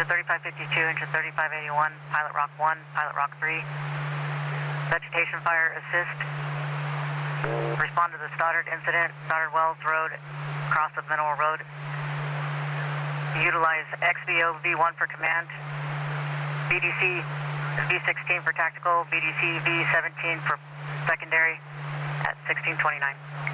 Engine 3552, engine 3581, Pilot Rock 1, Pilot Rock 3. Vegetation fire assist. Respond to the Stoddard incident, Stoddard Wells Road, cross of Mineral Road. Utilize XVO V1 for command. BDC V16 for tactical, BDC V17 for secondary at 1629.